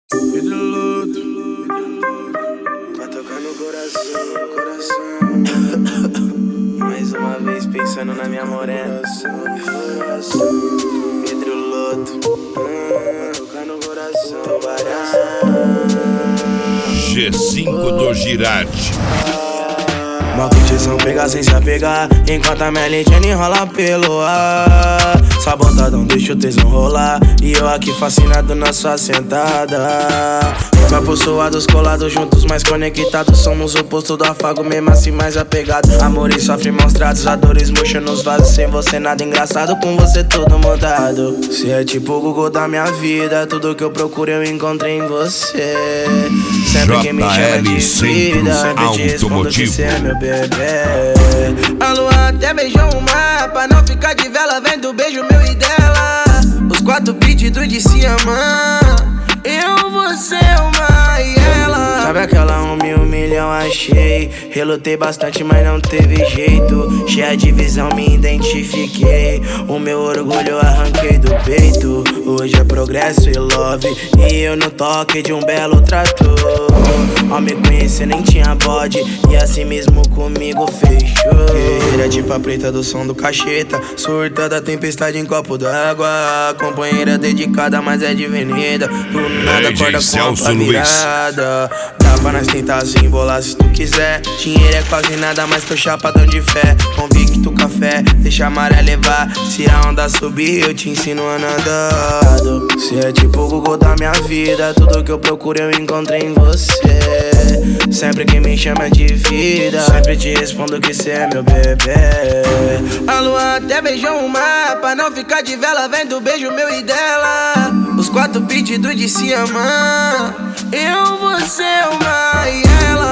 Vidro luto, vai tocar no coração. Mais uma vez pensando na minha morena. Vidro luto, tocar no coração. G5 do Girardi. Malquite são pegar sem se apegar, enquanto a minha lentinha enrola pelo ar. Sabotadão, deixa o tesão rolar, e eu aqui fascinado na sua sentada. Corpos suados, colados juntos, mais conectados. Somos o oposto do afago, mesmo assim mais apegado. Amor e sofre mostrados, a dores murcha nos vasos. Sem você nada engraçado, com você tudo mudado. Cê é tipo o Google da minha vida, tudo que eu procuro eu encontrei em você. Sempre que me chama de vida, sempre te respondo que cê é meu bebê. A lua até beijou o mar, pra não ficar de vela, vendo o beijo meu e dela. Os 4 pedidos de se amar, eu, você, uma e ela. Sabe aquela 1 milhão achei? Relutei bastante, mas não teve jeito. Cheia de visão, me identifiquei. O meu orgulho eu arranquei do peito. Hoje é progresso e love, e eu no toque de um belo trator. Ao me conhecer nem tinha bode, e assim mesmo comigo fechou. Guerreira de pá preta do som do cacheta, surta da tempestade em copo d'água. Companheira dedicada, mas é divinida. Do nada acorda com a virada. Dá pra nós tentar se embolar se tu quiser. Dinheiro é quase nada, mas tô chapadão de fé. Convicto café, deixa a maré levar. Se a onda subir, eu te ensino a nadar. Cê é tipo o Google da minha vida, tudo que eu procuro eu encontrei em você. Sempre que me chama de vida, sempre te respondo que cê é meu bebê. A lua até beijou o mar, pra não ficar de vela, vendo o beijo meu e dela. Os 4 pedidos de se amar, eu, você, uma e ela.